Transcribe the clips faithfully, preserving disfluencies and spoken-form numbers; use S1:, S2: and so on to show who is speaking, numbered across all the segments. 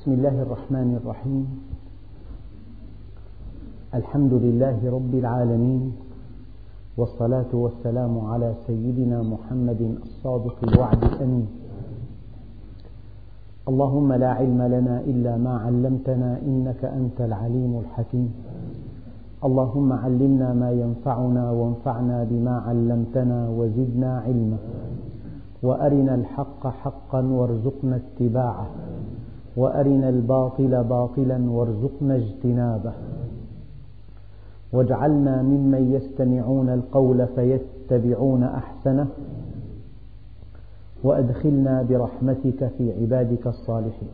S1: بسم الله الرحمن الرحيم. الحمد لله رب العالمين، والصلاة والسلام على سيدنا محمد الصادق الوعد الأمين. اللهم لا علم لنا إلا ما علمتنا إنك أنت العليم الحكيم. اللهم علمنا ما ينفعنا وانفعنا بما علمتنا وزدنا علما، وأرنا الحق حقا وارزقنا اتباعه، وأرنا الباطل باطلا وارزقنا اجتنابه، واجعلنا ممن يستمعون القول فيتبعون أحسنه، وأدخلنا برحمتك في عبادك الصالحين.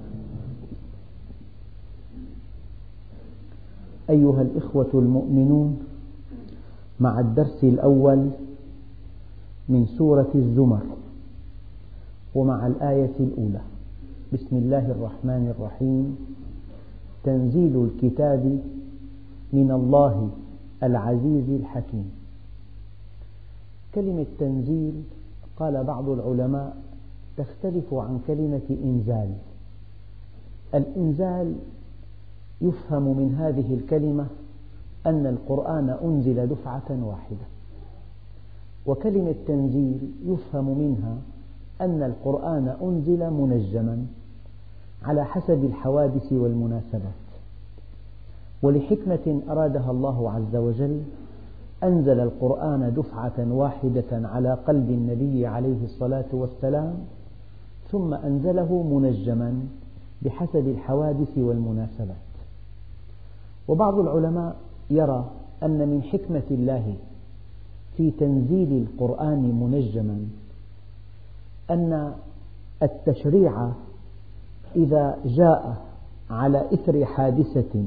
S1: أيها الإخوة المؤمنون، مع الدرس الأول من سورة الزمر ومع الآية الأولى. بسم الله الرحمن الرحيم. تنزيل الكتاب من الله العزيز الحكيم. كلمة تنزيل قال بعض العلماء تختلف عن كلمة إنزال. الإنزال يفهم من هذه الكلمة أن القرآن أنزل دفعة واحدة، وكلمة تنزيل يفهم منها أن القرآن أنزل منجما على حسب الحوادث والمناسبات، ولحكمة أرادها الله عز وجل أنزل القرآن دفعة واحدة على قلب النبي عليه الصلاة والسلام، ثم أنزله منجما بحسب الحوادث والمناسبات. وبعض العلماء يرى أن من حكمة الله في تنزيل القرآن منجما أن التشريع إذا جاء على إثر حادثة،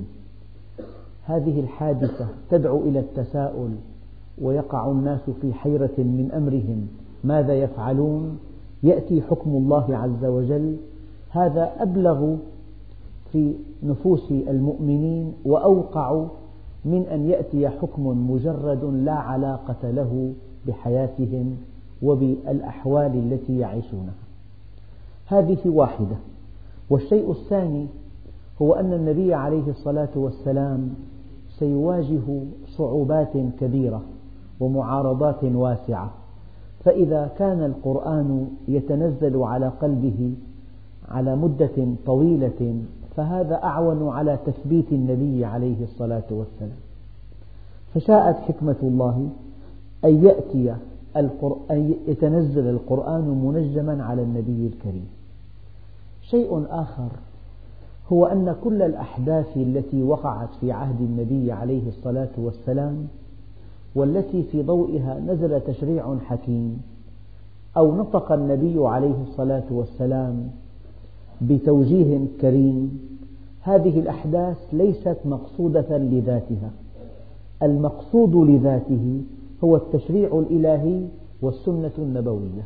S1: هذه الحادثة تدعو إلى التساؤل، ويقع الناس في حيرة من أمرهم ماذا يفعلون، يأتي حكم الله عز وجل. هذا أبلغ في نفوس المؤمنين وأوقع من أن يأتي حكم مجرد لا علاقة له بحياتهم وبالأحوال التي يعيشونها. هذه واحدة. والشيء الثاني هو أن النبي عليه الصلاة والسلام سيواجه صعوبات كبيرة ومعارضات واسعة، فإذا كان القرآن يتنزل على قلبه على مدة طويلة فهذا أعون على تثبيت النبي عليه الصلاة والسلام. فشاءت حكمة الله أن يأتي أن يتنزل القرآن منجما على النبي الكريم. شيء آخر هو أن كل الأحداث التي وقعت في عهد النبي عليه الصلاة والسلام والتي في ضوئها نزل تشريع حكيم أو نطق النبي عليه الصلاة والسلام بتوجيه كريم، هذه الأحداث ليست مقصودة لذاتها، المقصود لذاته هو التشريع الإلهي والسنة النبوية.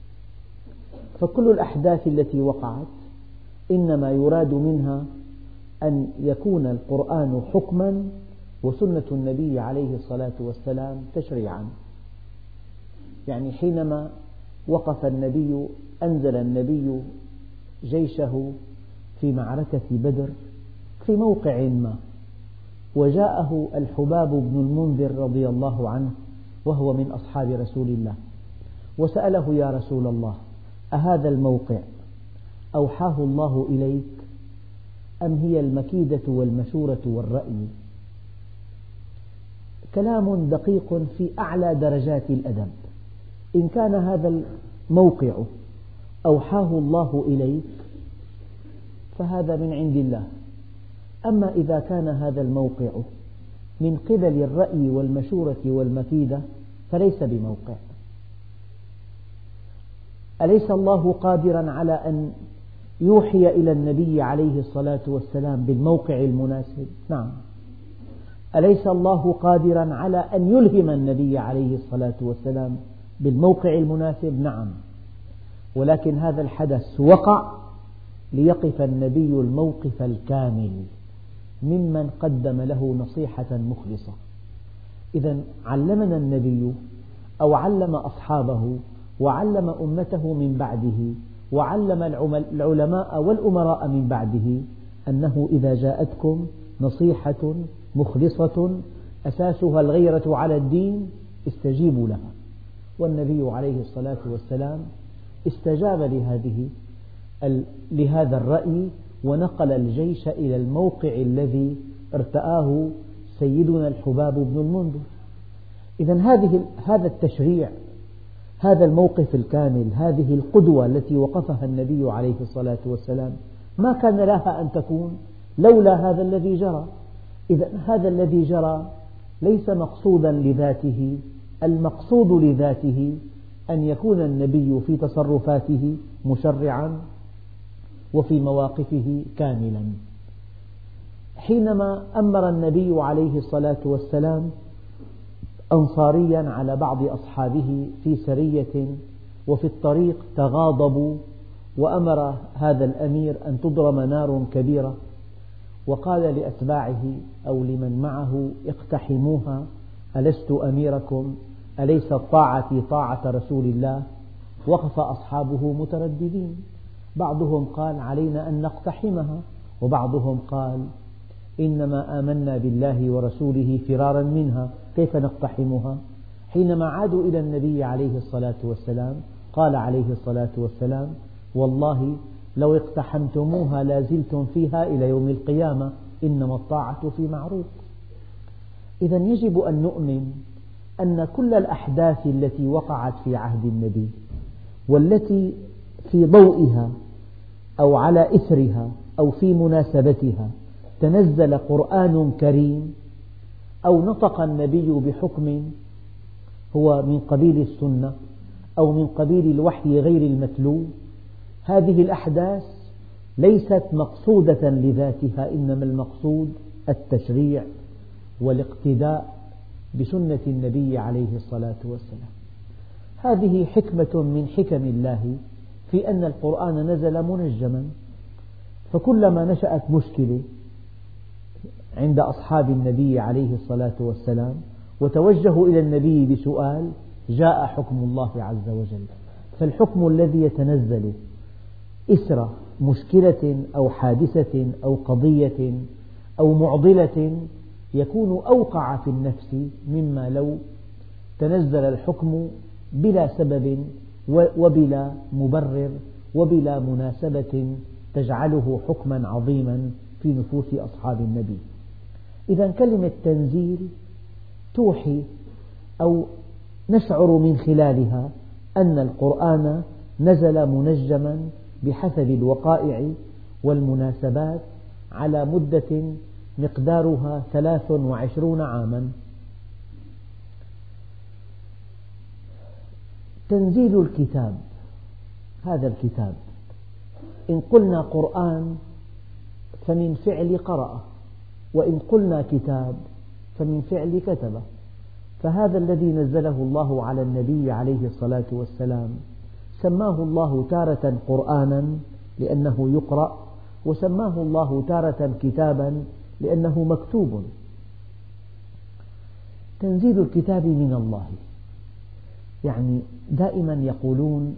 S1: فكل الأحداث التي وقعت إنما يراد منها أن يكون القرآن حكما وسنة النبي عليه الصلاة والسلام تشريعا. يعني حينما وقف النبي أنزل النبي جيشه في معركة بدر في موقع ما، وجاءه الحباب بن المنذر رضي الله عنه وهو من أصحاب رسول الله، وسأله: يا رسول الله، أهذا الموقع أوحاه الله إليك أم هي المكيدة والمشورة والرأي؟ كلام دقيق في أعلى درجات الأدب. إن كان هذا الموقع أوحاه الله إليك فهذا من عند الله، أما إذا كان هذا الموقع من قبل الرأي والمشورة والمكيدة فليس بموقع. أليس الله قادرا على أن يوحي إلى النبي عليه الصلاة والسلام بالموقع المناسب؟ نعم. أليس الله قادرا على أن يلهم النبي عليه الصلاة والسلام بالموقع المناسب؟ نعم. ولكن هذا الحدث وقع ليقف النبي الموقف الكامل ممن قدم له نصيحة مخلصة. إذن علمنا النبي أو علم أصحابه وعلم أمته من بعده وعلم العلماء والأمراء من بعده أنه إذا جاءتكم نصيحة مخلصة أساسها الغيرة على الدين استجيبوا لها، والنبي عليه الصلاة والسلام استجاب لهذه لهذا الرأي ونقل الجيش إلى الموقع الذي ارتآه سيدنا الحباب بن المنذر. إذن هذه هذا التشريع، هذا الموقف الكامل، هذه القدوة التي وقفها النبي عليه الصلاة والسلام ما كان لها أن تكون لولا هذا الذي جرى. إذن هذا الذي جرى ليس مقصودا لذاته، المقصود لذاته أن يكون النبي في تصرفاته مشرعا وفي مواقفه كاملا. حينما أمر النبي عليه الصلاة والسلام أنصاريا على بعض أصحابه في سرية وفي الطريق تغاضبوا، وأمر هذا الأمير أن تضرم نار كبيرة، وقال لأتباعه أو لمن معه اقتحموها ألست أميركم أليست طاعتي طاعة رسول الله؟ وقف أصحابه مترددين، بعضهم قال علينا أن نقتحمها، وبعضهم قال إنما آمنا بالله ورسوله فرارا منها كيف نقتحمها؟ حينما عادوا إلى النبي عليه الصلاة والسلام قال عليه الصلاة والسلام والله لو اقتحمتموها لازلتم فيها إلى يوم القيامة إنما الطاعة في معروف. إذا يجب أن نؤمن أن كل الأحداث التي وقعت في عهد النبي والتي في ضوئها أو على إثرها أو في مناسبتها تنزل قرآن كريم أو نطق النبي بحكم هو من قبيل السنة أو من قبيل الوحي غير المتلو، هذه الأحداث ليست مقصودة لذاتها، إنما المقصود التشريع والاقتداء بسنة النبي عليه الصلاة والسلام. هذه حكمة من حكم الله في أن القرآن نزل منجما، فكلما نشأت مشكلة عند أصحاب النبي عليه الصلاة والسلام وتوجهوا إلى النبي بسؤال جاء حكم الله عز وجل. فالحكم الذي يتنزل إثر مشكلة أو حادثة أو قضية أو معضلة يكون أوقع في النفس مما لو تنزل الحكم بلا سبب وبلا مبرر وبلا مناسبة تجعله حكما عظيما في نفوس أصحاب النبي. إذا كلمة تنزيل توحي أو نشعر من خلالها أن القرآن نزل منجما بحسب الوقائع والمناسبات على مدة مقدارها ثلاث وعشرون عاما. تنزيل الكتاب، هذا الكتاب إن قلنا قرآن فمن فعل قرأ، وإن قلنا كتاب فمن فعل كتب. فهذا الذي نزله الله على النبي عليه الصلاة والسلام سماه الله تارة قرآنا لأنه يقرأ، وسماه الله تارة كتابا لأنه مكتوب. تنزيل الكتاب من الله، يعني دائما يقولون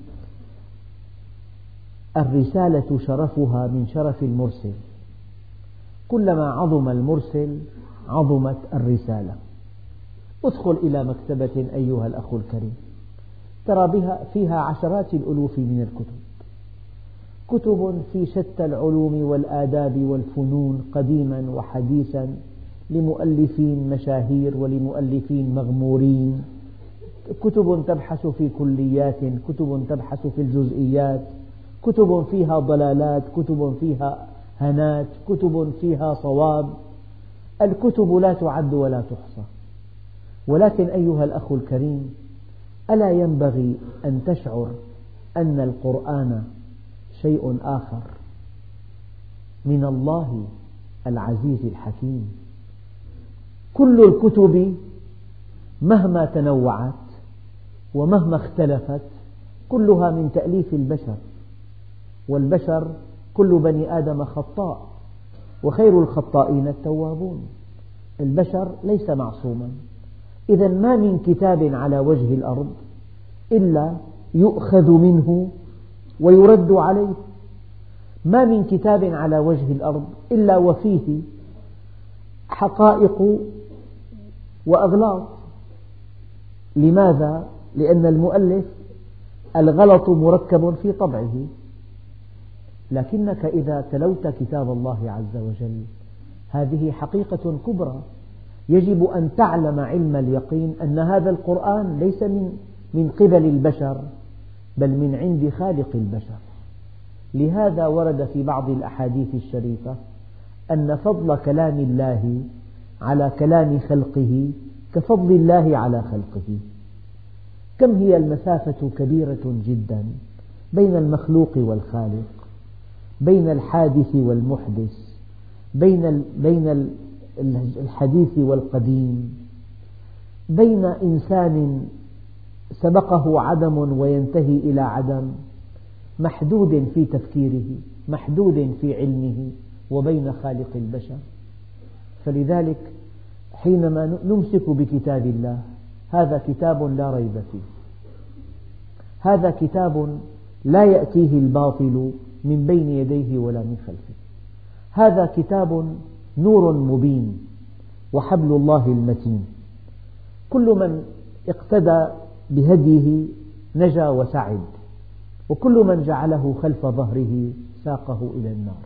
S1: الرسالة شرفها من شرف المرسل، كلما عظم المرسل عظمت الرسالة. ادخل إلى مكتبة أيها الأخ الكريم ترى بها فيها عشرات الألوف من الكتب، كتب في شتى العلوم والآداب والفنون قديما وحديثا لمؤلفين مشاهير ولمؤلفين مغمورين، كتب تبحث في كليات، كتب تبحث في الجزئيات، كتب فيها ضلالات، كتب فيها هنات، كتب فيها صواب. الكتب لا تعد ولا تحصى. ولكن أيها الأخ الكريم، ألا ينبغي أن تشعر أن القرآن شيء آخر من الله العزيز الحكيم؟ كل الكتب مهما تنوعت ومهما اختلفت كلها من تأليف البشر، والبشر كل بني آدم خطاء وخير الخطائين التوابون. البشر ليس معصوما. إذا ما من كتاب على وجه الأرض إلا يؤخذ منه ويرد عليه، ما من كتاب على وجه الأرض إلا وفيه حقائق وأغلاط. لماذا؟ لأن المؤلف الغلط مركب في طبعه، لكنك إذا تلوت كتاب الله عز وجل هذه حقيقة كبرى، يجب أن تعلم علم اليقين أن هذا القرآن ليس من من قبل البشر بل من عند خالق البشر. لهذا ورد في بعض الأحاديث الشريفة أن فضل كلام الله على كلام خلقه كفضل الله على خلقه. كم هي المسافة كبيرة جدا بين المخلوق والخالق، بين الحادث والمحدث، بين بين الحديث والقديم، بين إنسان سبقه عدم وينتهي إلى عدم، محدود في تفكيره، محدود في علمه، وبين خالق البشر. فلذلك حينما نمسك بكتاب الله، هذا كتاب لا ريب فيه، هذا كتاب لا يأتيه الباطل من بين يديه ولا من خلفه، هذا كتاب نور مبين وحبل الله المتين. كل من اقتدى بهديه نجا وسعد، وكل من جعله خلف ظهره ساقه إلى النار.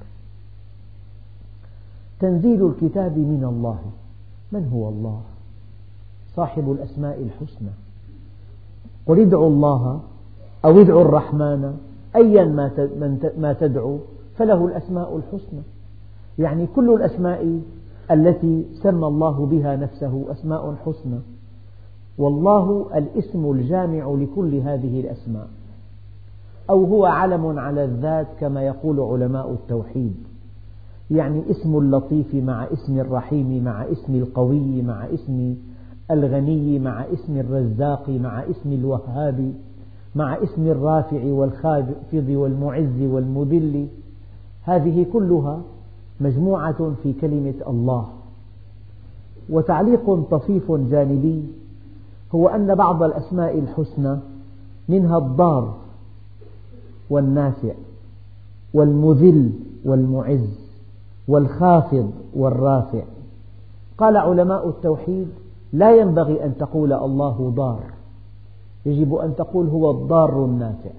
S1: تنزيل الكتاب من الله. من هو الله؟ صاحب الأسماء الحسنى. قل ادعوا الله أو ادعوا الرحمن أيا ما تدعو فله الأسماء الحسنى، يعني كل الأسماء التي سمى الله بها نفسه أسماء حسنى، والله الاسم الجامع لكل هذه الأسماء، أو هو علم على الذات كما يقول علماء التوحيد، يعني اسم اللطيف مع اسم الرحيم مع اسم القوي مع اسم الغني مع اسم الرزاق مع اسم الوهاب مع اسم الرافع والخافض والمعز والمذل، هذه كلها مجموعة في كلمة الله. وتعليق طفيف جانبي هو أن بعض الأسماء الحسنى منها الضار والنافع والمذل والمعز والخافض والرافع. قال علماء التوحيد لا ينبغي أن تقول الله ضار، يجب أن تقول هو الضار النافع،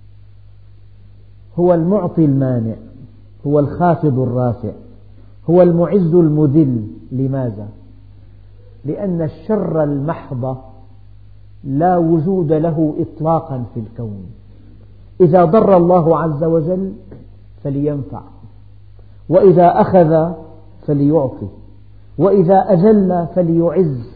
S1: هو المعطي المانع، هو الخافض الرافع، هو المعز المذل. لماذا؟ لأن الشر المحض لا وجود له إطلاقا في الكون. إذا ضر الله عز وجل فلينفع، وإذا أخذ فليعطي، وإذا أذل فليعز،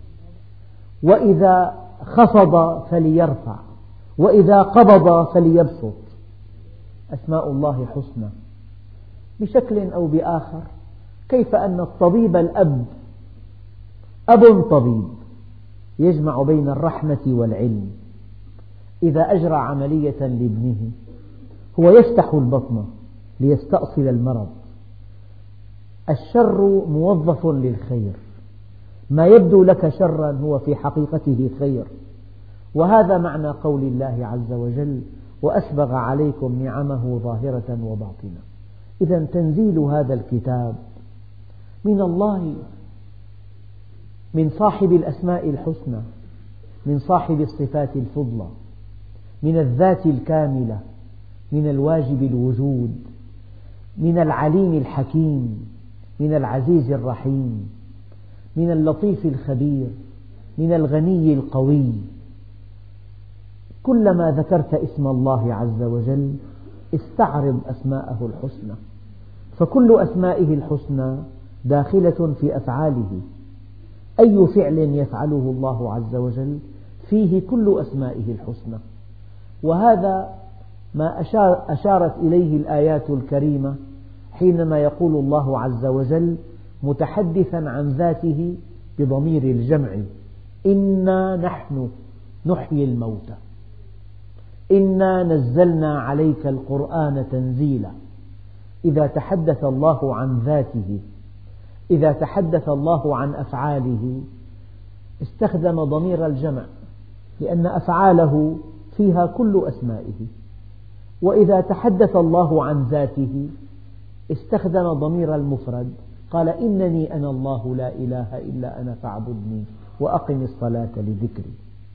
S1: وإذا خفض فليرفع، وإذا قبض فليبسط. أسماء الله حسنى بشكل أو بآخر. كيف أن الطبيب الأب أب طبيب يجمع بين الرحمة والعلم، إذا أجرى عملية لابنه هو يفتح البطن ليستأصل المرض. الشر موظف للخير، ما يبدو لك شرا هو في حقيقته خير، وهذا معنى قول الله عز وجل وأسبغ عليكم نعمه ظاهرة وباطنة. إذا تنزيل هذا الكتاب من الله، من صاحب الأسماء الحسنى، من صاحب الصفات الفضلى، من الذات الكاملة، من الواجب الوجود، من العليم الحكيم، من العزيز الرحيم، من اللطيف الخبير، من الغني القوي. كلما ذكرت اسم الله عز وجل استعرض أسماءه الحسنى، فكل أسمائه الحسنى داخلة في أفعاله. أي فعل يفعله الله عز وجل فيه كل أسمائه الحسنى، وهذا ما أشار أشارت إليه الآيات الكريمة حينما يقول الله عز وجل متحدثا عن ذاته بضمير الجمع: إنا نحن نحيي الموتى، إنا نزلنا عليك القرآن تنزيلا. إذا تحدث الله عن ذاته، إذا تحدث الله عن أفعاله استخدم ضمير الجمع، لأن أفعاله فيها كل أسمائه. وإذا تحدث الله عن ذاته استخدم ضمير المفرد، قال إنني أنا الله لا إله إلا أنا فاعبدني وأقم الصلاة لذكري.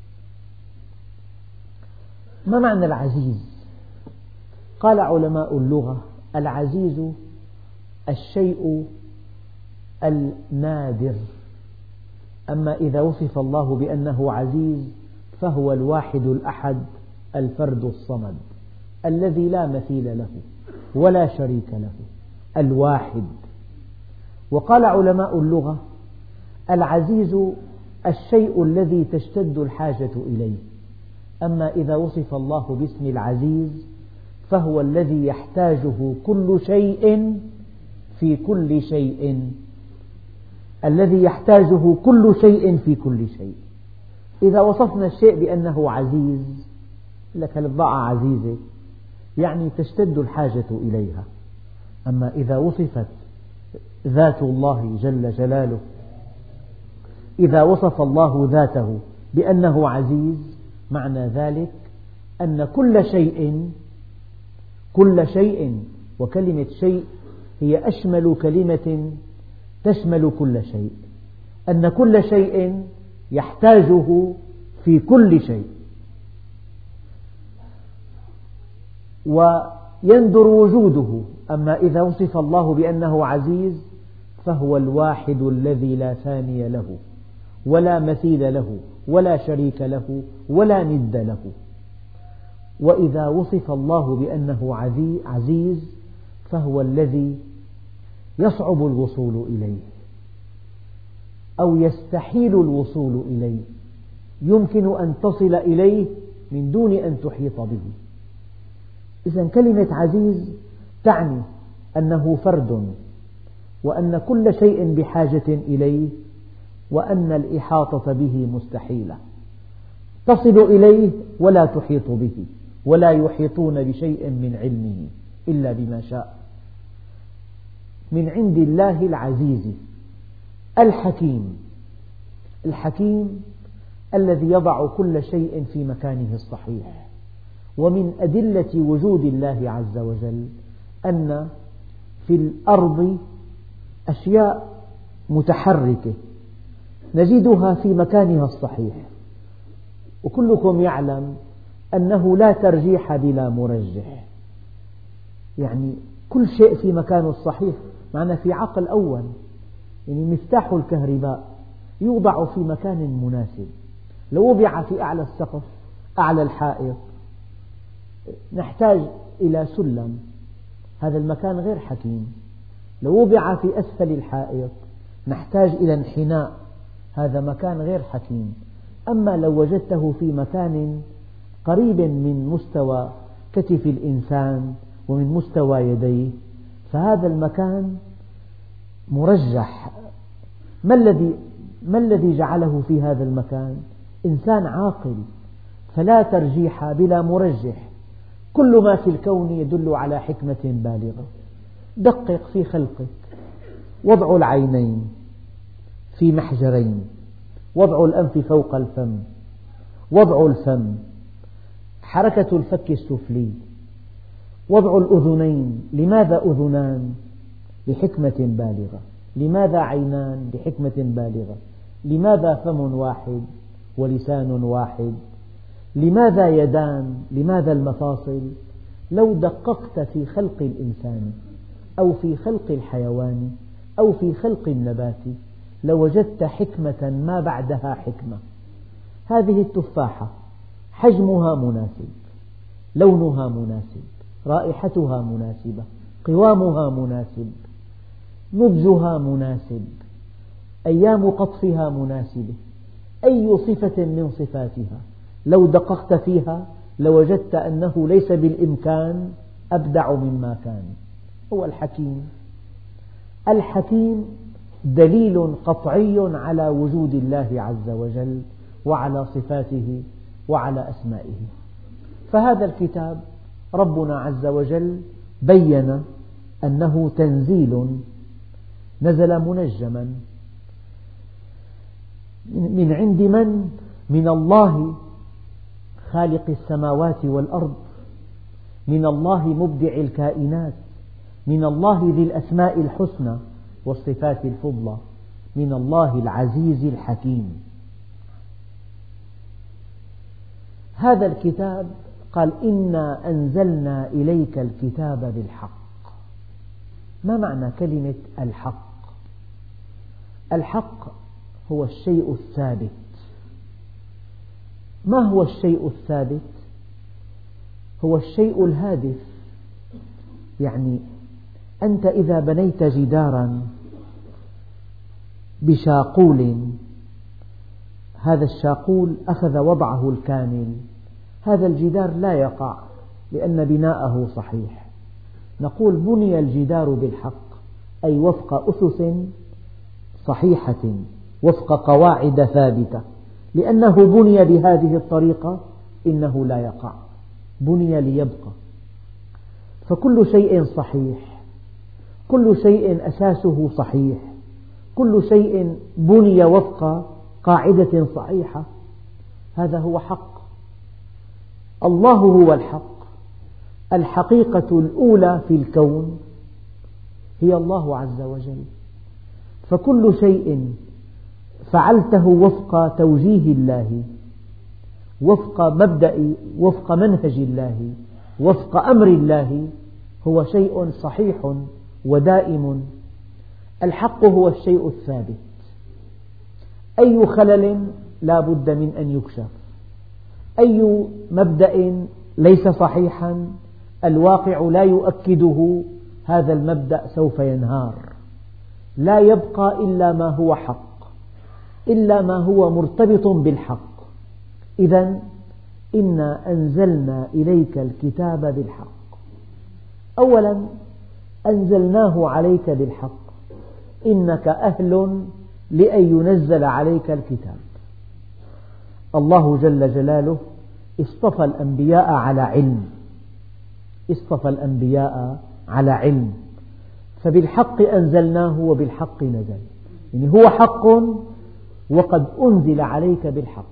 S1: ما معنى العزيز؟ قال علماء اللغة: العزيز الشيء النادر، أما إذا وصف الله بأنه عزيز فهو الواحد الأحد الفرد الصمد الذي لا مثيل له ولا شريك له، الواحد. وقال علماء اللغة: العزيز الشيء الذي تشتد الحاجة إليه، أما إذا وصف الله باسم العزيز فهو الذي يحتاجه كل شيء في كل شيء، الذي يحتاجه كل شيء في كل شيء. إذا وصفنا الشيء بأنه عزيز، لك البضاعة عزيزة يعني تشتد الحاجة إليها، أما إذا وصفت ذات الله جل جلاله، إذا وصف الله ذاته بأنه عزيز معنى ذلك أن كل شيء كل شيء وكلمة شيء هي أشمل كلمة تشمل كل شيء، أن كل شيء يحتاجه في كل شيء، ويندر وجوده. أما إذا وصف الله بأنه عزيز فهو الواحد الذي لا ثاني له ولا مثيل له ولا شريك له ولا ند له. وإذا وصف الله بأنه عزيز فهو الذي يصعب الوصول إليه أو يستحيل الوصول إليه، يمكن أن تصل إليه من دون أن تحيط به. إذن كلمة عزيز تعني أنه فرد، وأن كل شيء بحاجة إليه، وأن الإحاطة به مستحيلة، تصل إليه ولا تحيط به، ولا يحيطون بشيء من علمه إلا بما شاء. من عند الله العزيز الحكيم، الحكيم الذي يضع كل شيء في مكانه الصحيح. ومن أدلة وجود الله عز وجل أن في الأرض أشياء متحركة نجدها في مكانها الصحيح، وكلكم يعلم أنه لا ترجيح بلا مرجح، يعني كل شيء في مكانه الصحيح. معنا في عقل أول، يعني مفتاح الكهرباء يوضع في مكان مناسب، لو وضع في أعلى السقف أعلى الحائط نحتاج إلى سلم، هذا المكان غير حكيم. لو وضع في أسفل الحائط نحتاج إلى انحناء، هذا مكان غير حكيم. أما لو وجدته في مكان قريب من مستوى كتف الإنسان ومن مستوى يديه فهذا المكان مرجح. ما الذي ما الذي جعله في هذا المكان؟ إنسان عاقل، فلا ترجيح بلا مرجح. كل ما في الكون يدل على حكمة بالغة. دقق في خلقك، وضع العينين في محجرين، وضع الأنف فوق الفم، وضع الفم، حركة الفك السفلي، وضع الأذنين. لماذا أذنان؟ لحكمة بالغة. لماذا عينان؟ لحكمة بالغة. لماذا فم واحد ولسان واحد؟ لماذا يدان؟ لماذا المفاصل؟ لو دققت في خلق الإنسان أو في خلق الحيوان أو في خلق النبات لوجدت حكمة ما بعدها حكمة. هذه التفاحة حجمها مناسب، لونها مناسب، رائحتها مناسبة، قوامها مناسب، نضجها مناسب، أيام قطفها مناسبة، أي صفة من صفاتها لو دققت فيها لوجدت أنه ليس بالإمكان أبدع مما كان. هو الحكيم. الحكيم دليل قطعي على وجود الله عز وجل وعلى صفاته وعلى أسمائه. فهذا الكتاب ربنا عز وجل بين أنه تنزيل نزل منجما من عند من؟ من الله خالق السماوات والأرض، من الله مبدع الكائنات، من الله ذي الأسماء الحسنى والصفات الفضلى، من الله العزيز الحكيم. هذا الكتاب قال إنا أنزلنا إليك الكتاب بالحق. ما معنى كلمة الحق؟ الحق هو الشيء الثابت. ما هو الشيء الثابت؟ هو الشيء الهادف. يعني أنت إذا بنيت جدارا بشاقول، هذا الشاقول أخذ وضعه الكامل، هذا الجدار لا يقع لأن بناءه صحيح. نقول بني الجدار بالحق، أي وفق أسس صحيحة، وفق قواعد ثابتة، لأنه بني بهذه الطريقة إنه لا يقع، بني ليبقى. فكل شيء صحيح، كل شيء أساسه صحيح، كل شيء بني وفق قاعدة صحيحة، هذا هو حق. الله هو الحق. الحقيقة الأولى في الكون هي الله عز وجل، فكل شيء فعلته وفق توجيه الله، وفق مبدأ، وفق منهج الله، وفق أمر الله، هو شيء صحيح ودائم. الحق هو الشيء الثابت. أي خلل لا بد من أن يكشف، أي مبدأ ليس صحيحا الواقع لا يؤكده، هذا المبدأ سوف ينهار. لا يبقى إلا ما هو حق، إلا ما هو مرتبط بالحق. إذن إنا أنزلنا إليك الكتاب بالحق. أولا أنزلناه عليك بالحق، إنك أهل لأن ينزل عليك الكتاب. الله جل جلاله اصطفى الأنبياء على علم، اصطفى الأنبياء على علم، فبالحق أنزلناه وبالحق نزل. يعني هو حق وقد أنزل عليك بالحق.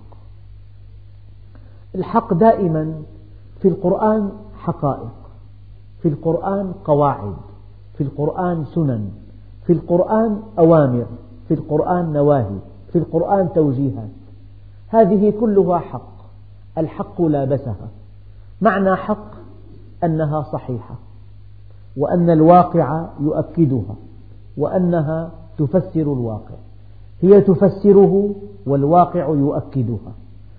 S1: الحق دائما في القرآن حقائق، في القرآن قواعد، في القرآن سنن، في القرآن أوامر، في القرآن نواهي، في القرآن توجيهات، هذه كلها حق. الحق لابسها. معنى حق أنها صحيحة، وأن الواقع يؤكدها، وأنها تفسر الواقع. هي تفسره والواقع يؤكدها.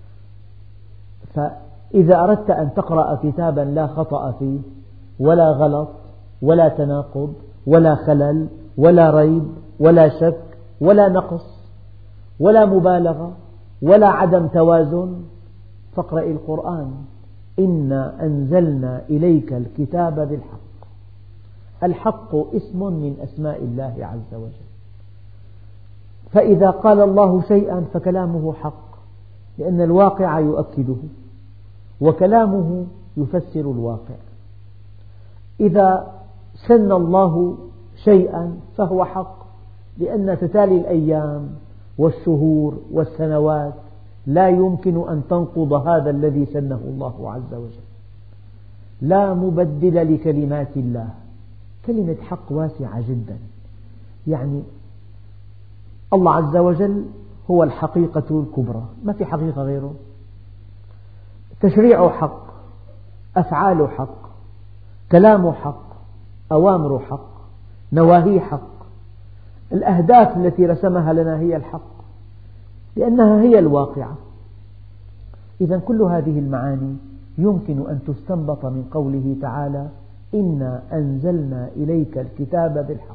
S1: فإذا أردت أن تقرأ كتابا لا خطأ فيه ولا غلط ولا تناقض ولا خلل ولا ريب ولا شك ولا نقص ولا مبالغة ولا عدم توازن، فاقرأ القرآن. إنا أنزلنا إليك الكتاب بالحق. الحق اسم من أسماء الله عز وجل، فإذا قال الله شيئا فكلامه حق، لأن الواقع يؤكده وكلامه يفسر الواقع. إذا سن الله شيئا فهو حق، لأن تتالي الأيام والشهور والسنوات لا يمكن أن تنقض هذا الذي سنه الله عز وجل. لا مبدل لكلمات الله. كلمة حق واسعة جدا، يعني الله عز وجل هو الحقيقة الكبرى، ما في حقيقة غيره. تشريع حق، أفعال حق، كلام حق، أوامر حق، نواهي حق. الأهداف التي رسمها لنا هي الحق، لأنها هي الواقعة. إذن كل هذه المعاني يمكن أن تستنبط من قوله تعالى: إنا أنزلنا إليك الكتاب بالحق.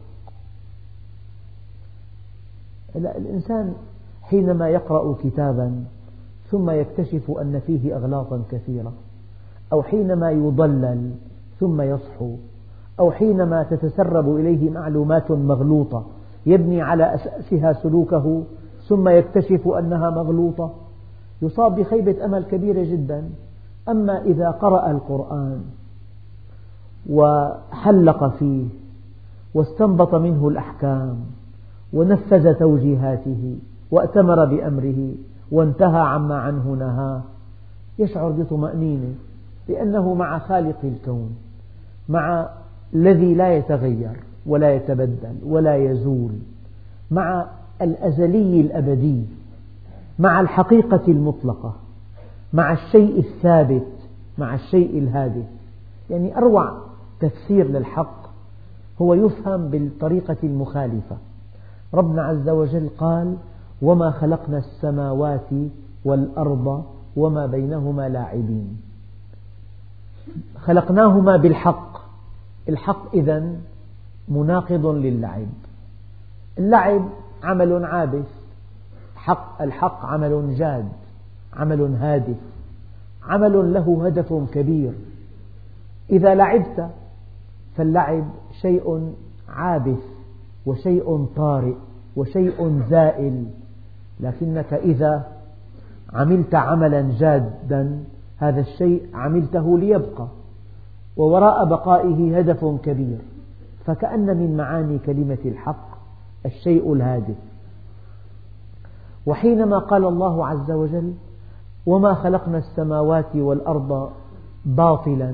S1: الإنسان حينما يقرأ كتابا ثم يكتشف أن فيه أغلاطا كثيرة، أو حينما يضلل ثم يصحو، أو حينما تتسرب إليه معلومات مغلوطة يبني على أساسها سلوكه ثم يكتشف أنها مغلوطة، يصاب بخيبة أمل كبيرة جدا. أما إذا قرأ القرآن وحلق فيه واستنبط منه الأحكام ونفذ توجيهاته وأتمر بأمره وانتهى عما عنه نهاه، يشعر بطمأنينة، لأنه مع خالق الكون، مع الذي لا يتغير ولا يتبدل ولا يزول، مع الأزلي الأبدي، مع الحقيقة المطلقة، مع الشيء الثابت، مع الشيء الهادف. يعني أروع تفسير للحق هو يفهم بالطريقة المخالفة. ربنا عز وجل قال: وما خلقنا السماوات والأرض وما بينهما لاعبين. خلقناهما بالحق. الحق إذن مناقض للعب. اللعب عمل عابث، حق الحق عمل جاد، عمل هادف، عمل له هدف كبير. إذا لعبت فاللعب شيء عابث وشيء طارئ وشيء زائل، لكنك إذا عملت عملا جادا هذا الشيء عملته ليبقى، ووراء بقائه هدف كبير. فكأن من معاني كلمة الحق الشيء الهادف. وحينما قال الله عز وجل: وما خلقنا السماوات والأرض باطلا،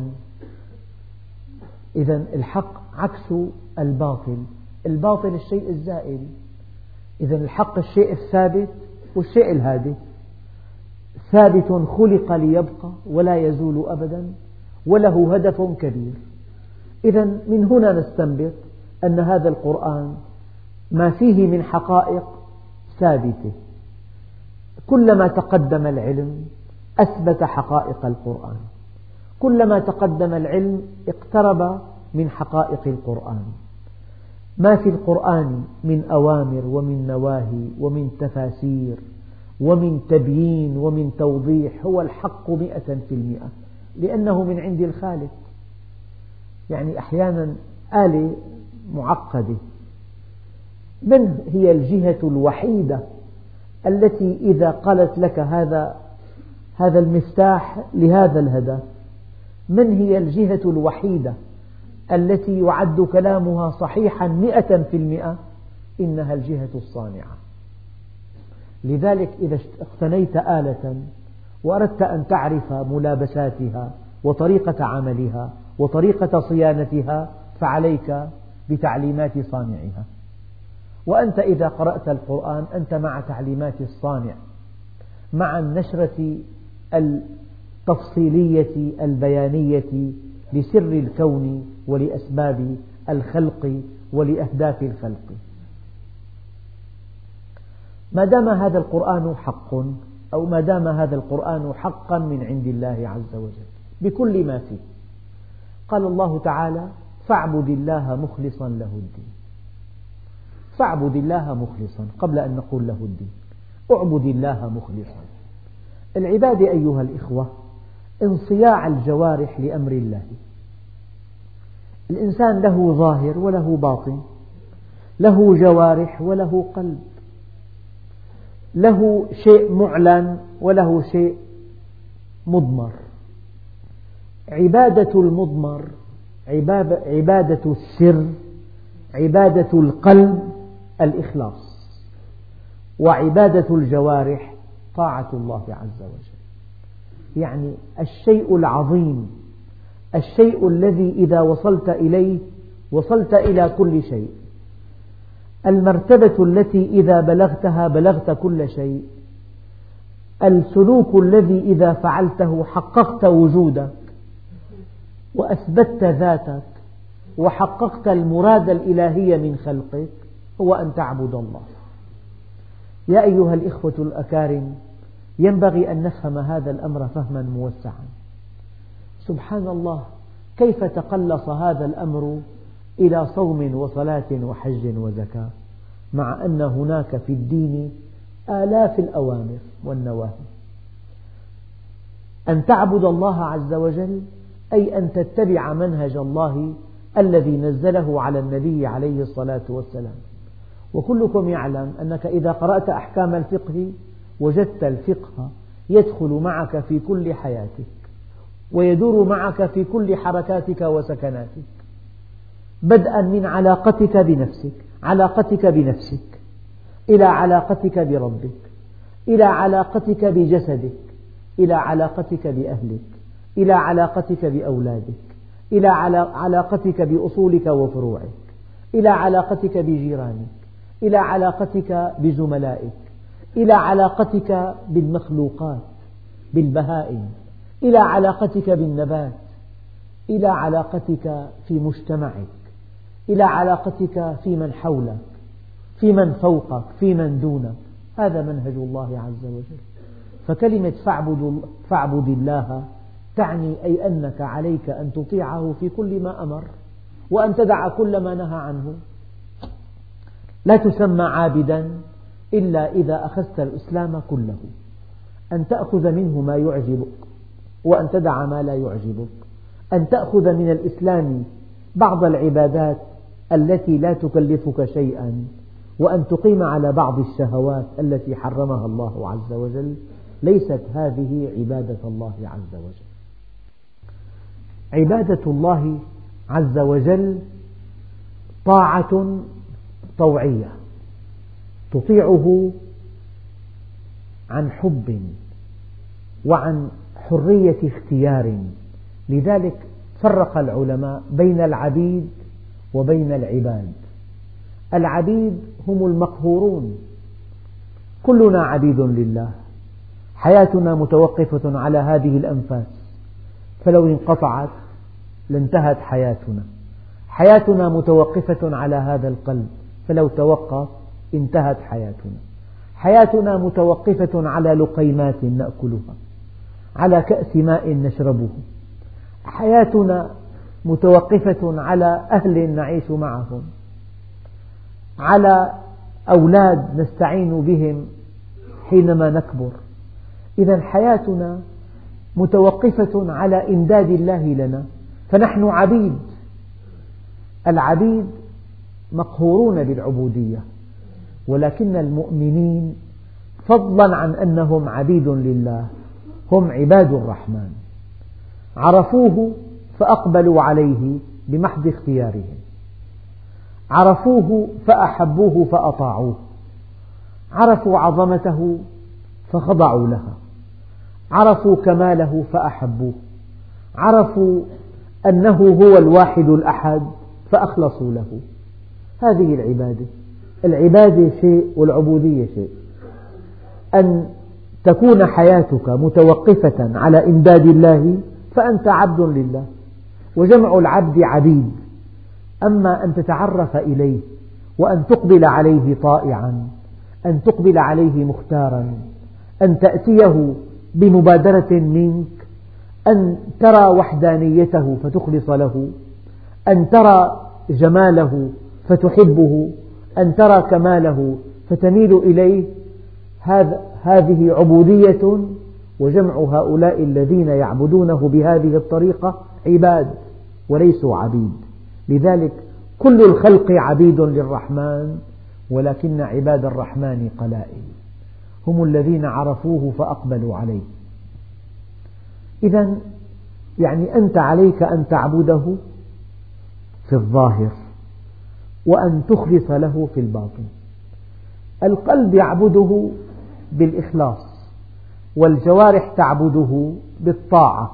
S1: إذن الحق عكس الباطل. الباطل الشيء الزائل، إذن الحق الشيء الثابت والشيء الهادف. ثابت خلق ليبقى ولا يزول أبدا وله هدف كبير. إذن من هنا نستنبط أن هذا القرآن ما فيه من حقائق ثابتة. كلما تقدم العلم أثبت حقائق القرآن، كلما تقدم العلم اقترب من حقائق القرآن. ما في القرآن من أوامر ومن نواهي ومن تفاسير ومن تبيين ومن توضيح هو الحق مئة في المئة، لأنه من عند الخالق. يعني أحيانا آلة معقدة، من هي الجهة الوحيدة التي إذا قالت لك هذا هذا المفتاح لهذا الهدف؟ من هي الجهة الوحيدة التي يعد كلامها صحيحا مئة في المئة؟ إنها الجهة الصانعة. لذلك إذا اقتنيت آلة وأردت أن تعرف ملابساتها وطريقة عملها وطريقة صيانتها فعليك بتعليمات صانعها. وأنت إذا قرأت القرآن أنت مع تعليمات الصانع، مع النشرة التفصيلية البيانية لسر الكون ولأسباب الخلق ولأهداف الخلق. ما دام هذا القرآن حق، أو ما دام هذا القرآن حقا من عند الله عز وجل بكل ما فيه، قال الله تعالى: فاعبد الله مخلصا له الدين. فاعبد الله مخلصا قبل أن نقول له الدين، اعبد الله مخلصا. العبادة أيها الإخوة انصياع الجوارح لأمر الله. الإنسان له ظاهر وله باطن، له جوارح وله قلب، له شيء معلن وله شيء مضمر. عبادة المضمر عبادة السر، عبادة القلب الإخلاص، وعبادة الجوارح طاعة الله عز وجل. يعني الشيء العظيم، الشيء الذي إذا وصلت إليه وصلت إلى كل شيء، المرتبة التي إذا بلغتها بلغت كل شيء، السلوك الذي إذا فعلته حققت وجودك وأثبتت ذاتك وحققت المراد الإلهي من خلقك، هو أن تعبد الله. يا أيها الإخوة الأكارم، ينبغي أن نفهم هذا الأمر فهما موسعا. سبحان الله، كيف تقلص هذا الأمر إلى صوم وصلاة وحج وزكاة، مع أن هناك في الدين آلاف الأوامر والنواهي. أن تعبد الله عز وجل أي أن تتبع منهج الله الذي نزله على النبي عليه الصلاة والسلام. وكلكم يعلم أنك إذا قرأت أحكام الفقه وجدت الفقه يدخل معك في كل حياتك ويدور معك في كل حركاتك وسكناتك، بدءا من علاقتك بنفسك علاقتك بنفسك إلى علاقتك بربك، إلى علاقتك بجسدك، إلى علاقتك بأهلك، إلى علاقتك بأولادك، إلى علاقتك بأصولك وفروعك، إلى علاقتك بجيرانك، إلى علاقتك بزملائك، إلى علاقتك بالمخلوقات بالبهائم، إلى علاقتك بالنبات، إلى علاقتك في مجتمعك، إلى علاقتك في من حولك، في من فوقك، في من دونك. هذا منهج الله عز وجل. فكلمة فاعبد, فاعبد الله تعني أي أنك عليك أن تطيعه في كل ما أمر، وأن تدع كل ما نهى عنه. لا تسمى عابدا إلا إذا أخذت الإسلام كله، أن تأخذ منه ما يعجبك وأن تدع ما لا يعجبك، أن تأخذ من الإسلام بعض العبادات التي لا تكلفك شيئا، وأن تقيم على بعض الشهوات التي حرمها الله عز وجل. ليست هذه عبادة الله عز وجل. عبادة الله عز وجل طاعة طوعية تطيعه عن حب وعن حرية اختيار. لذلك فرق العلماء بين العبيد وبين العباد. العبيد هم المقهورون، كلنا عبيد لله، حياتنا متوقفة على هذه الأنفاس، فلو انقطعت لانتهت حياتنا. حياتنا متوقفة على هذا القلب، فلو توقف انتهت حياتنا. حياتنا متوقفة على لقيمات نأكلها، على كأس ماء نشربه. حياتنا متوقفة على أهل نعيش معهم، على أولاد نستعين بهم حينما نكبر. إذا حياتنا متوقفة على إمداد الله لنا، فنحن عبيد. العبيد مقهورون بالعبودية، ولكن المؤمنين فضلا عن أنهم عبيد لله هم عباد الرحمن، عرفوه فأقبلوا عليه بمحض اختيارهم، عرفوه فأحبوه فأطاعوه، عرفوا عظمته فخضعوا لها، عرفوا كماله فأحبوه، عرفوا أنه هو الواحد الأحد فأخلصوا له. هذه العبادة. العبادة شيء والعبودية شيء. أن تكون حياتك متوقفة على إمداد الله فأنت عبد لله، وجمع العبد عبيد. أما أن تتعرف إليه وأن تقبل عليه طائعا، أن تقبل عليه مختارا، أن تأتيه بمبادرة منك، أن ترى وحدانيته فتخلص له، أن ترى جماله فتحبه، أن ترى كماله فتميل إليه. هذه عبودية، وجمع هؤلاء الذين يعبدونه بهذه الطريقة عباد وليسوا عبيد. لذلك كل الخلق عبيد للرحمن، ولكن عباد الرحمن قلائل، هم الذين عرفوه فأقبلوا عليه. إذن يعني أنت عليك أن تعبده في الظاهر وأن تخلص له في الباطن. القلب يعبده بالإخلاص، والجوارح تعبده بالطاعة،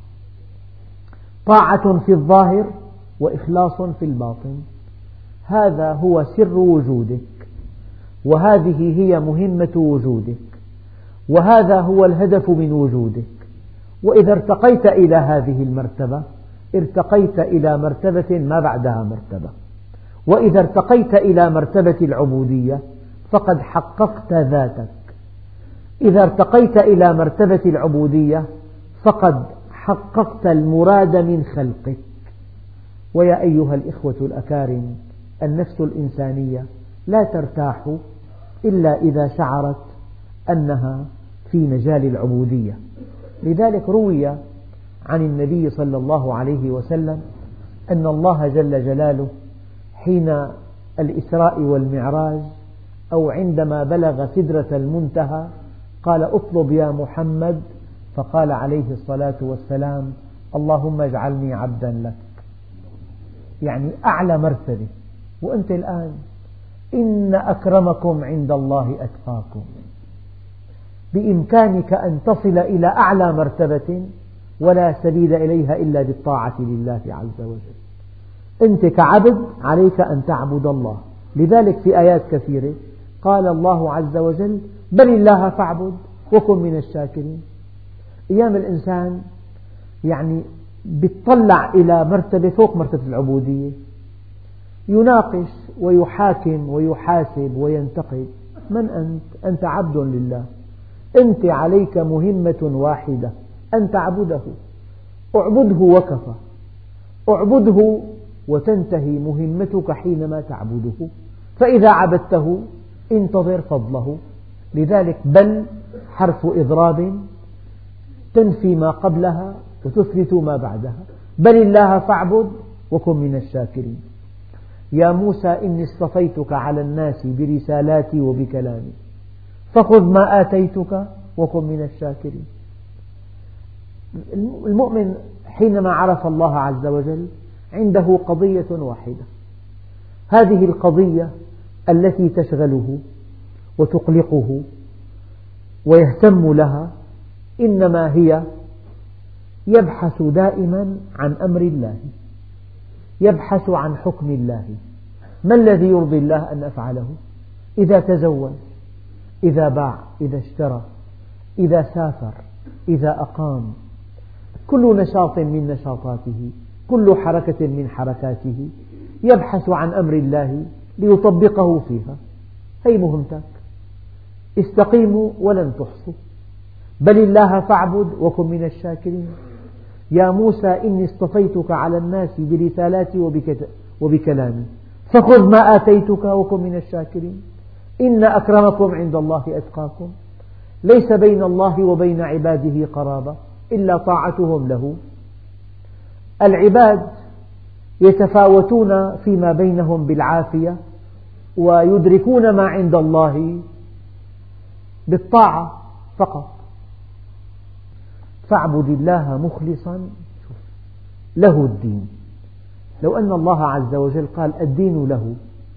S1: طاعة في الظاهر وإخلاص في الباطن. هذا هو سر وجودك، وهذه هي مهمة وجودك، وهذا هو الهدف من وجودك. وإذا ارتقيت إلى هذه المرتبة ارتقيت إلى مرتبة ما بعدها مرتبة. وإذا ارتقيت إلى مرتبة العبودية فقد حققت ذاتك. إذا ارتقيت إلى مرتبة العبودية فقد حققت المراد من خلقك. ويا أيها الإخوة الأكارم، النفس الإنسانية لا ترتاح إلا إذا شعرت أنها في مجال العبودية. لذلك روي عن النبي صلى الله عليه وسلم أن الله جل جلاله حين الإسراء والمعراج أو عندما بلغ سدرة المنتهى قال: اطلب يا محمد، فقال عليه الصلاة والسلام: اللهم اجعلني عبدا لك. يعني أعلى مرتبة. وأنت الآن إن أكرمكم عند الله أتقاكم. بإمكانك أن تصل إلى أعلى مرتبة ولا سبيل إليها إلا بالطاعة لله عز وجل. أنت كعبد عليك أن تعبد الله، لذلك في آيات كثيرة قال الله عز وجل بل الله فاعبد وكن من الشاكرين. أيام الإنسان يعني يتطلع إلى مرتبة فوق مرتبة العبودية، يناقش ويحاكم ويحاسب وينتقد. من أنت؟ أنت عبد لله، أنت عليك مهمة واحدة أن تعبده، اعبده وكفى، اعبده وتنتهي مهمتك حينما تعبده، فإذا عبدته انتظر فضله. لذلك بل حرف إضراب تنفي ما قبلها وتثبت ما بعدها. بل الله فاعبد وكن من الشاكرين. يا موسى إني اصطفيتك على الناس برسالاتي وبكلامي فخذ ما آتيتك وكن من الشاكرين. المؤمن حينما عرف الله عز وجل عنده قضية واحدة، هذه القضية التي تشغله وتقلقه ويهتم لها إنما هي يبحث دائما عن أمر الله، يبحث عن حكم الله. ما الذي يرضي الله أن أفعله؟ إذا تزوج، إذا باع، إذا اشترى، إذا سافر، إذا أقام، كل نشاط من نشاطاته، كل حركة من حركاته يبحث عن أمر الله ليطبقه فيها. هي مهمتك، استقيموا ولن تحصوا. بل الله فاعبد وكن من الشاكرين. يا موسى إني اصطفيتك على الناس برسالاتي وبكلامي فخذ ما آتيتك وكن من الشاكرين. إن أكرمكم عند الله أتقاكم. ليس بين الله وبين عباده قرابة إلا طاعتهم له. العباد يتفاوتون فيما بينهم بالعافية ويدركون ما عند الله بالطاعة فقط. فاعبد الله مخلصا له الدين. لو أن الله عز وجل قال الدين له،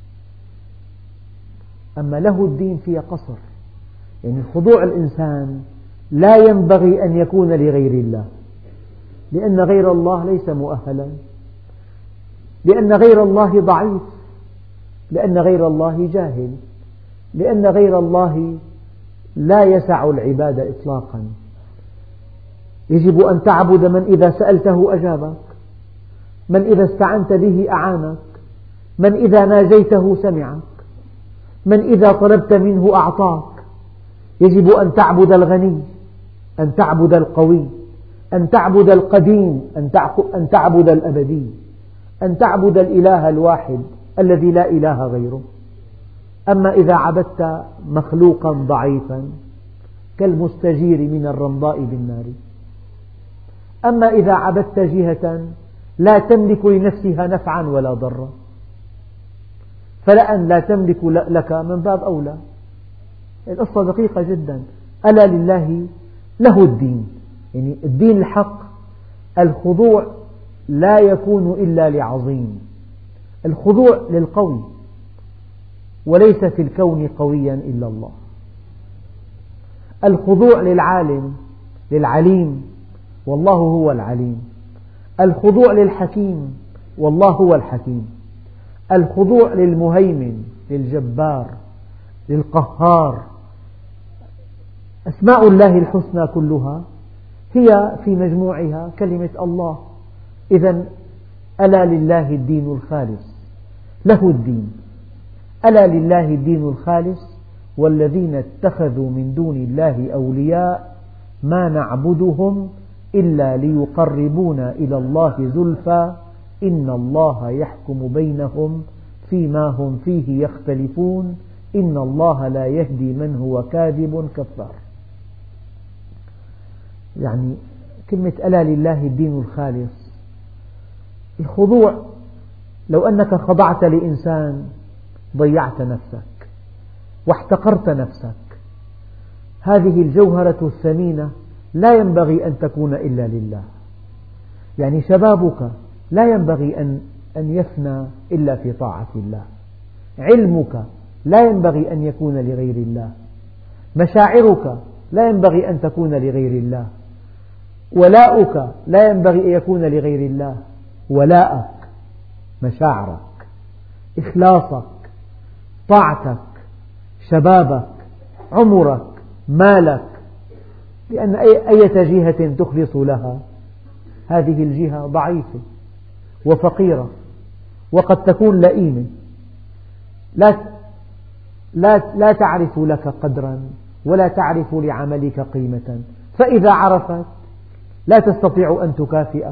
S1: أما له الدين في قصر، يعني خضوع الإنسان لا ينبغي أن يكون لغير الله، لأن غير الله ليس مؤهلا، لأن غير الله ضعيف، لأن غير الله جاهل، لأن غير الله لا يسع العباد إطلاقا. يجب أن تعبد من إذا سألته أجابك، من إذا استعنت به أعانك، من إذا ناجيته سمعك، من إذا طلبت منه أعطاك. يجب أن تعبد الغني، أن تعبد القوي، أن تعبد القديم، أن تعبد الأبدي، أن تعبد الإله الواحد الذي لا إله غيره. أما إذا عبدت مخلوقا ضعيفا كالمستجير من الرمضاء بالنار، أما إذا عبدت جهة لا تملك لنفسها نفعا ولا ضرا، فلأن لا تملك لك من باب أولى. القصة دقيقة جدا. ألا لله له الدين، يعني الدين الحق. الخضوع لا يكون إلا لعظيم، الخضوع للقوي، وليس في الكون قويا إلا الله. الخضوع للعالم للعليم، والله هو العليم. الخضوع للحكيم، والله هو الحكيم. الخضوع للمهيمن للجبار للقهار. أسماء الله الحسنى كلها هي في مجموعها كلمة الله. إذن ألا لله الدين الخالص، له الدين. ألا لله الدين الخالص والذين اتخذوا من دون الله أولياء ما نعبدهم إلا ليقربونا إلى الله زلفى إن الله يحكم بينهم فيما هم فيه يختلفون إن الله لا يهدي من هو كاذب كفار. يعني كلمة ألا لله الدين الخالص، الخضوع. لو أنك خضعت لإنسان ضيعت نفسك واحتقرت نفسك. هذه الجوهرة الثمينة لا ينبغي أن تكون إلا لله. يعني شبابك لا ينبغي أن أن يفنى إلا في طاعة الله. علمك لا ينبغي أن يكون لغير الله. مشاعرك لا ينبغي أن تكون لغير الله. ولاؤك لا ينبغي أن يكون لغير الله، ولاءك مشاعرك، إخلاصك، طاعتك، شبابك، عمرك، مالك، لأن أي جهة تخلص لها هذه الجهة ضعيفة وفقيرة وقد تكون لئيمة، لا لا لا تعرف لك قدرا ولا تعرف لعملك قيمة، فإذا عرفت لا تستطيع أن تكافئك.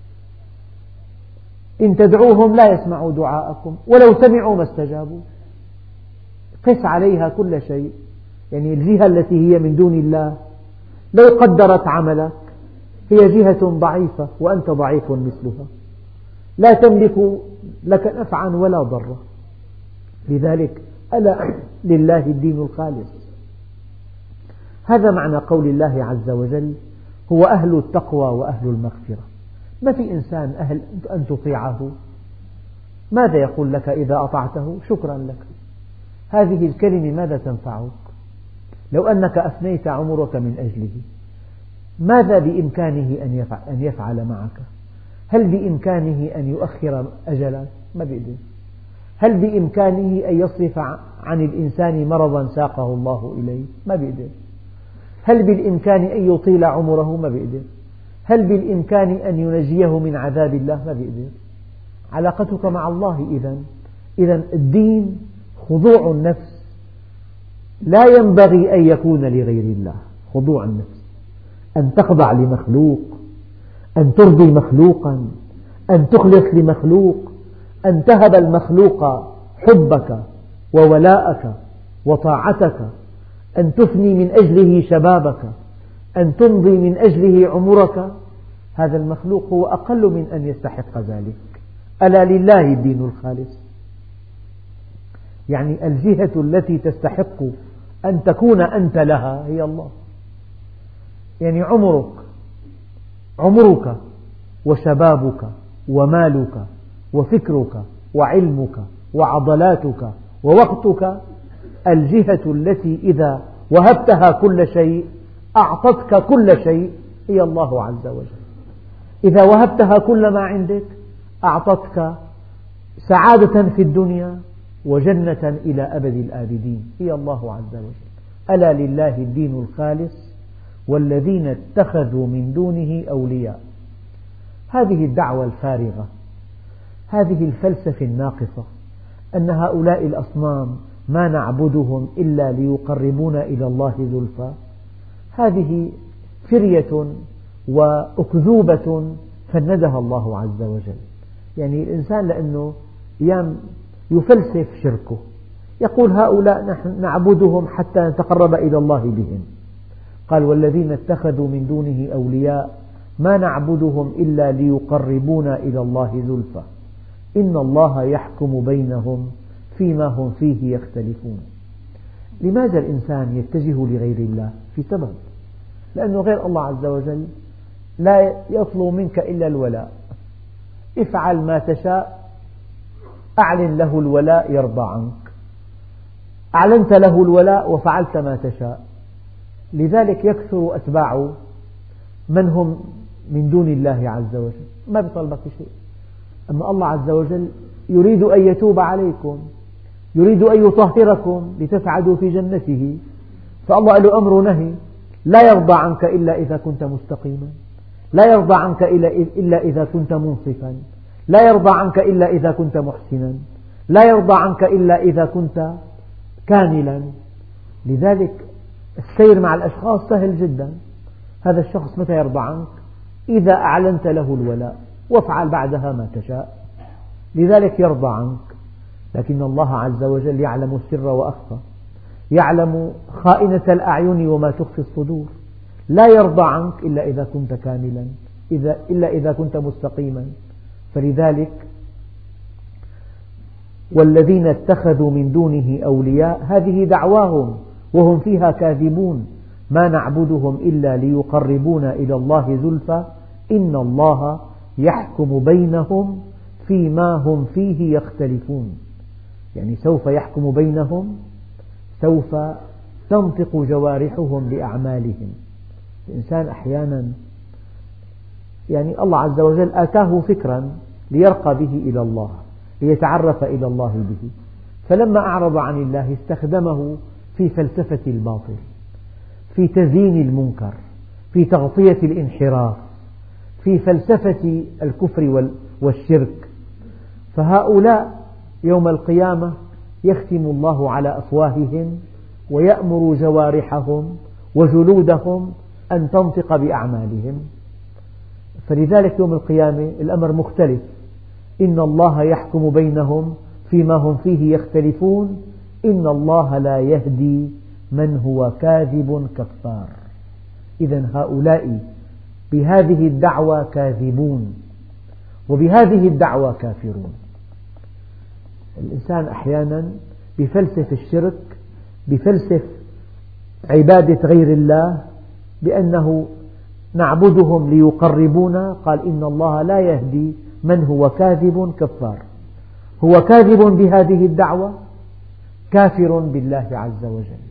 S1: إن تدعوهم لا يسمعوا دعاءكم ولو سمعوا ما استجابوا. قس عليها كل شيء، يعني الجهة التي هي من دون الله لو قدرت عملك هي جهة ضعيفة وأنت ضعيف مثلها، لا تملك لك نفعا ولا ضرا. لذلك ألا لله الدين الخالص. هذا معنى قول الله عز وجل: هو أهل التقوى وأهل المغفرة. ما في إنسان أهل أن تطيعه. ماذا يقول لك إذا أطعته؟ شكرا لك. هذه الكلمة ماذا تنفعك لو أنك أفنيت عمرك من أجله؟ ماذا بإمكانه أن يفعل معك؟ هل بإمكانه أن يؤخر أجلك؟ ما بيقدر. هل بإمكانه أن يصرف عن الإنسان مرضا ساقه الله إليه؟ ما بيقدر. هل بالإمكان أن يطيل عمره؟ ما بيقدر. هل بالإمكان أن ينجيه من عذاب الله؟ ما بيقدر. علاقتك مع الله إذن إذن الدين خضوع النفس، لا ينبغي أن يكون لغير الله. خضوع النفس، أن تخضع لمخلوق، أن ترضي مخلوقا، أن تخلص لمخلوق، أن تهب المخلوق حبك وولاءك وطاعتك، أن تفني من أجله شبابك، أن تمضي من أجله عمرك. هذا المخلوق هو أقل من أن يستحق ذلك. ألا لله الدين الخالص، يعني الجهة التي تستحق أن تكون أنت لها هي الله. يعني عمرك عمرك وشبابك ومالك وفكرك وعلمك وعضلاتك ووقتك، الجهة التي إذا وهبتها كل شيء أعطتك كل شيء هي الله عز وجل. إذا وهبتها كل ما عندك أعطتك سعادة في الدنيا وجنة إلى أبد الآبدين، هي الله عز وجل. ألا لله الدين الخالص والذين اتخذوا من دونه أولياء. هذه الدعوة الفارغة، هذه الفلسفة الناقصة، أن هؤلاء الأصنام ما نعبدهم إلا ليقربونا إلى الله زلفى، هذه فرية وأكذوبة فندها الله عز وجل. يعني الإنسان لأنه أيام يفلسف شركه، يقول هؤلاء نحن نعبدهم حتى نتقرب إلى الله بهم. قال: والذين اتخذوا من دونه أولياء ما نعبدهم إلا ليقربونا إلى الله زلفى إن الله يحكم بينهم فيما هم فيه يختلفون. لماذا الإنسان يتجه لغير الله؟ في سبب، لأنه غير الله عز وجل لا يطلب منك إلا الولاء. افعل ما تشاء، أعلن له الولاء يرضى عنك. أعلنت له الولاء وفعلت ما تشاء، لذلك يكثر أتباع من هم من دون الله عز وجل، ما بيطلبك شيء. أما الله عز وجل يريد أن يتوب عليكم، يريد أن يطهركم لتسعدوا في جنته، فالله له أمر نهي. لا يرضى عنك إلا إذا كنت مستقيما، لا يرضى عنك إلا إذا كنت منصفا، لا يرضى عنك إلا إذا كنت محسنا، لا يرضى عنك إلا إذا كنت كاملا. لذلك السير مع الأشخاص سهل جدا. هذا الشخص متى يرضى عنك؟ إذا أعلنت له الولاء وافعل بعدها ما تشاء، لذلك يرضى عنك. لكن الله عز وجل يعلم السر وأخفى، يعلم خائنة الأعين وما تخفي الصدور. لا يرضى عنك إلا إذا كنت كاملا، إذا إلا إذا كنت مستقيما. فلذلك والذين اتخذوا من دونه أولياء، هذه دعواهم وهم فيها كاذبون. ما نعبدهم إلا ليقربونا إلى الله زلفى إن الله يحكم بينهم فيما هم فيه يختلفون. يعني سوف يحكم بينهم، سوف تنطق جوارحهم بأعمالهم. الإنسان أحيانا يعني الله عز وجل آتاه فكرا ليرقى به إلى الله، ليتعرف إلى الله به، فلما أعرض عن الله استخدمه في فلسفة الباطل، في تزيين المنكر، في تغطية الانحراف، في فلسفة الكفر والشرك. فهؤلاء يوم القيامة يختم الله على أفواههم ويأمر جوارحهم وجلودهم أن تنطق بأعمالهم. فلذلك يوم القيامة الأمر مختلف، إن الله يحكم بينهم فيما هم فيه يختلفون، إن الله لا يهدي من هو كاذب كفار. إذن هؤلاء بهذه الدعوة كاذبون، وبهذه الدعوة كافرون. الإنسان أحيانا بفلسف الشرك، بفلسف عبادة غير الله، بأنه نعبدهم ليقربونا، قال إن الله لا يهدي من هو كاذب كفار. هو كاذب بهذه الدعوة، كافر بالله عز وجل.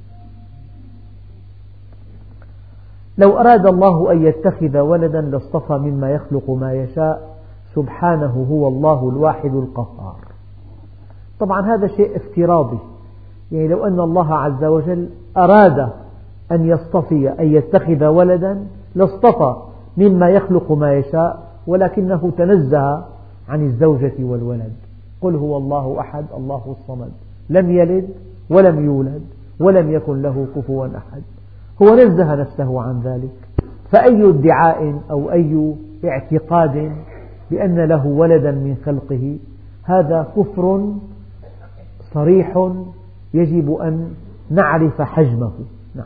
S1: لو أراد الله أن يتخذ ولدا لاصطفى مما يخلق ما يشاء، سبحانه هو الله الواحد القهار. طبعا هذا شيء افتراضي، يعني لو أن الله عز وجل أراد أن يصطفي أن يتخذ ولدا لاصطفى مما يخلق ما يشاء، ولكنه تنزه عن الزوجة والولد. قل هو الله أحد الله الصمد لم يلد ولم يولد ولم يكن له كفوا أحد. هو نزه نفسه عن ذلك، فأي ادعاء أو أي اعتقاد بأن له ولدا من خلقه هذا كفر صريح يجب أن نعرف حجمه. نعم.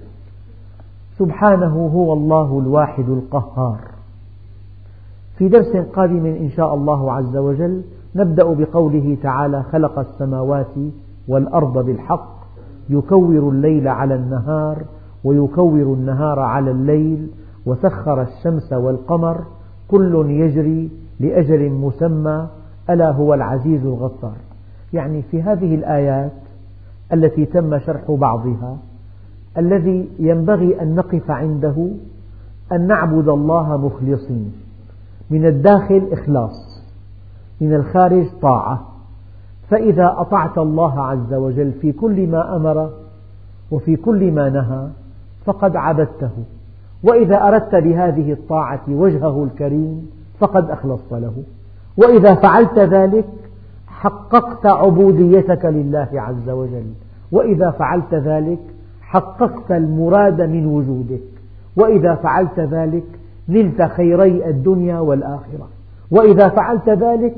S1: سبحانه هو الله الواحد القهار. في درس قادم إن شاء الله عز وجل نبدأ بقوله تعالى: خلق السماوات والأرض بالحق يكور الليل على النهار ويكور النهار على الليل وسخر الشمس والقمر كل يجري لأجل مسمى ألا هو العزيز الغفار. يعني في هذه الآيات التي تم شرح بعضها الذي ينبغي أن نقف عنده أن نعبد الله مخلصين، من الداخل إخلاص، من الخارج طاعة. فإذا أطعت الله عز وجل في كل ما أمر وفي كل ما نهى فقد عبدته، وإذا أردت بهذه الطاعة وجهه الكريم فقد أخلصت له، وإذا فعلت ذلك حققت عبوديتك لله عز وجل، وإذا فعلت ذلك حققت المراد من وجودك، وإذا فعلت ذلك نلت خيري الدنيا والآخرة، وإذا فعلت ذلك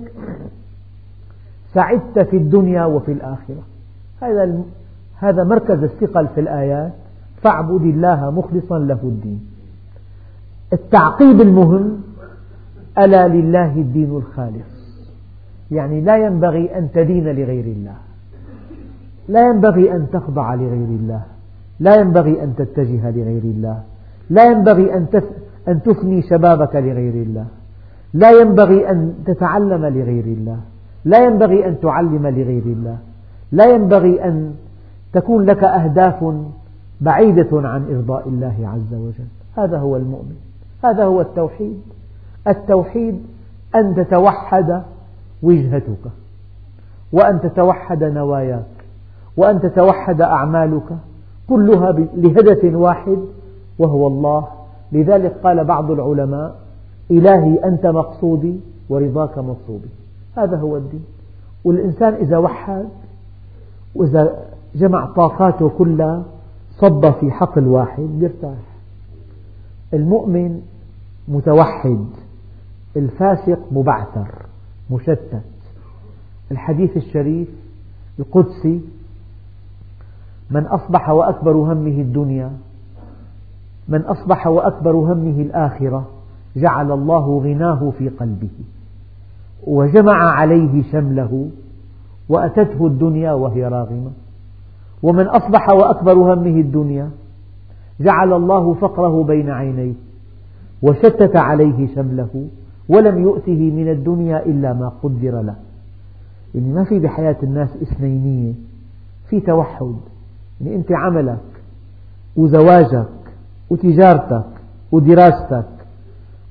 S1: سعدت في الدنيا وفي الآخرة. هذا هذا مركز الثقل في الآيات: فاعبد الله مخلصا له الدين. التعقيب المهم: ألا لله الدين الخالص. يعني لا ينبغي أن تدين لغير الله، لا ينبغي أن تخضع لغير الله، لا ينبغي أن تتجه لغير الله، لا ينبغي أن تفني شبابك لغير الله، لا ينبغي أن تتعلم لغير الله، لا ينبغي أن تعلم لغير الله، لا ينبغي أن تكون لك أهداف بعيدة عن إرضاء الله عز وجل. هذا هو المؤمن، هذا هو التوحيد. التوحيد أن تتوحد وجهتك، وأن تتوحد نواياك، وأن تتوحد أعمالك كلها لهدف واحد وهو الله. لذلك قال بعض العلماء: إلهي أنت مقصودي ورضاك مطلوبي. هذا هو الدين. والإنسان إذا وحد وإذا جمع طاقاته كلها صب في حقل واحد يرتاح. المؤمن متوحد، الفاسق مبعثر مشتت. الحديث الشريف القدسي: من أصبح وأكبر همه الدنيا من أصبح وأكبر همه الآخرة جعل الله غناه في قلبه وجمع عليه شمله وأتته الدنيا وهي راغمة. ومن أصبح وأكبر همه الدنيا جعل الله فقره بين عينيه وشتت عليه شمله ولم يؤته من الدنيا إلا ما قدر له. يعني ما في بحياة الناس اثنينية، في توحد. يعني أنت عملك وزواجك وتجارتك ودراستك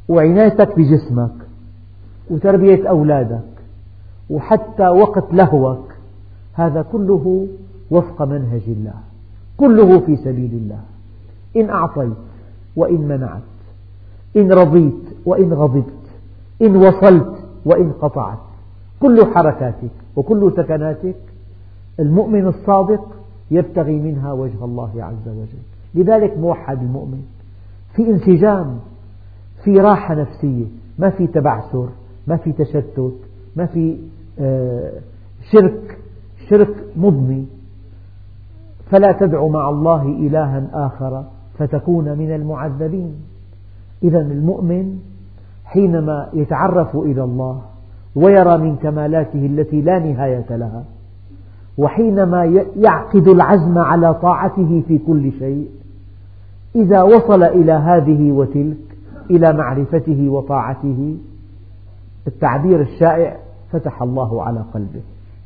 S1: وعنايتك بجسمك وتربية أولادك وحتى وقت لهوك، هذا كله وفق منهج الله، كله في سبيل الله. إن أعطيت وإن منعت، إن رضيت وإن غضبت، إن وصلت وإن قطعت، كل حركاتك وكل سكناتك المؤمن الصادق يبتغي منها وجه الله عز وجل. لذلك موحد المؤمن في انسجام، في راحة نفسية، ما في تبعثر، ما في تشتت، ما في شرك شرك مضني. فلا تدع مع الله إلها آخر فتكون من المعذبين. إذا المؤمن حينما يتعرف إلى الله ويرى من كمالاته التي لا نهاية لها، وحينما يعقد العزم على طاعته في كل شيء، إذا وصل إلى هذه وتلك، إلى معرفته وطاعته، التعبير الشائع فتح الله على قلبه،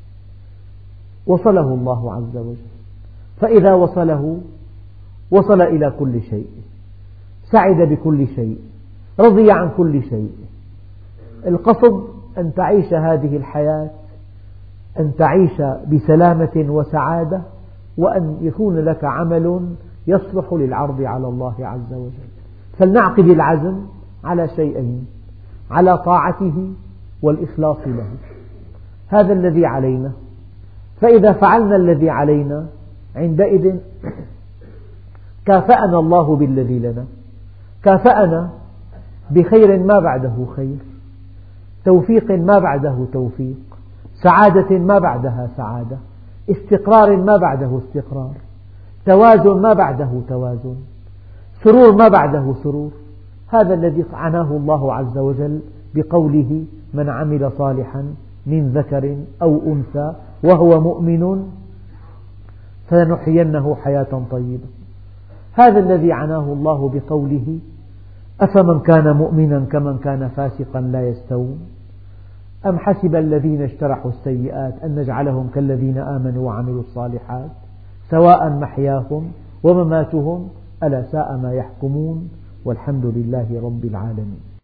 S1: وصله الله عز وجل. فإذا وصله وصل إلى كل شيء، سعد بكل شيء، رضي عن كل شيء. القصد أن تعيش هذه الحياة، أن تعيش بسلامة وسعادة، وأن يكون لك عمل يصلح للعرض على الله عز وجل. فلنعقد العزم على شيئين: على طاعته والإخلاص له. هذا الذي علينا. فإذا فعلنا الذي علينا عندئذ كافأنا الله بالذي لنا، كافأنا بخير ما بعده خير، توفيق ما بعده توفيق، سعادة ما بعدها سعادة، استقرار ما بعده استقرار، توازن ما بعده توازن، سرور ما بعده سرور. هذا الذي عناه الله عز وجل بقوله: من عمل صالحا من ذكر أو أنثى وهو مؤمن فلنحيينه حياة طيبة. هذا الذي عناه الله بقوله: أفمن كان مؤمنا كمن كان فاسقا لا يستوون، أم حسب الذين اجترحوا السيئات أن نجعلهم كالذين آمنوا وعملوا الصالحات سواء محياهم ومماتهم ألا ساء ما يحكمون، والحمد لله رب العالمين.